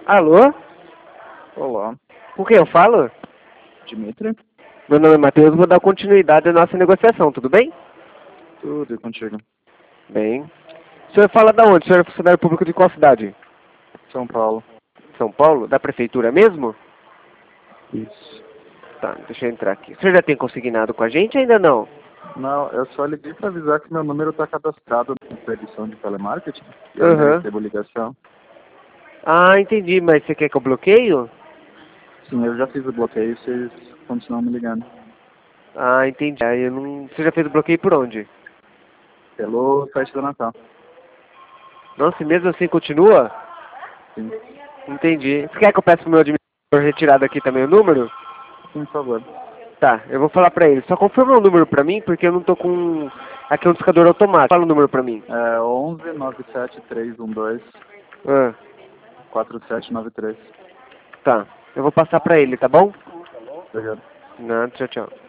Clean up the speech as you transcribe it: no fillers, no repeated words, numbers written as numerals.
Alô? Olá, Com quem eu falo? Dimitri? Meu nome é Matheus, vou dar continuidade à nossa negociação, tudo bem? Tudo e contigo? Bem. O senhor fala da onde? O senhor é funcionário público de qual cidade? São Paulo. São Paulo? Da prefeitura mesmo? Isso. Tá, deixa eu entrar aqui. O senhor já tem consignado com a gente ou ainda não? Não, eu só liguei para avisar que meu número está cadastrado na edição de telemarketing e eu ainda Aham. recebo ligação. Ah, entendi, mas você quer que eu bloqueio? Sim, eu já fiz o bloqueio, vocês continuam me ligando. Ah, entendi. Ah, eu não... Você já fez o bloqueio por onde? Pelo site da Natal. Nossa, e mesmo assim continua? Sim, Entendi. Você quer que eu peça pro meu administrador retirar daqui também o número? sim, por favor. Tá, eu vou falar pra ele. Só confirma o número pra mim, porque eu não tô com... Aqui é um discador automático. Fala o número pra mim. É 11 97 312 Ah, 4793. tá. Eu vou passar pra ele, tá bom? Obrigado. Não, tchau, tchau.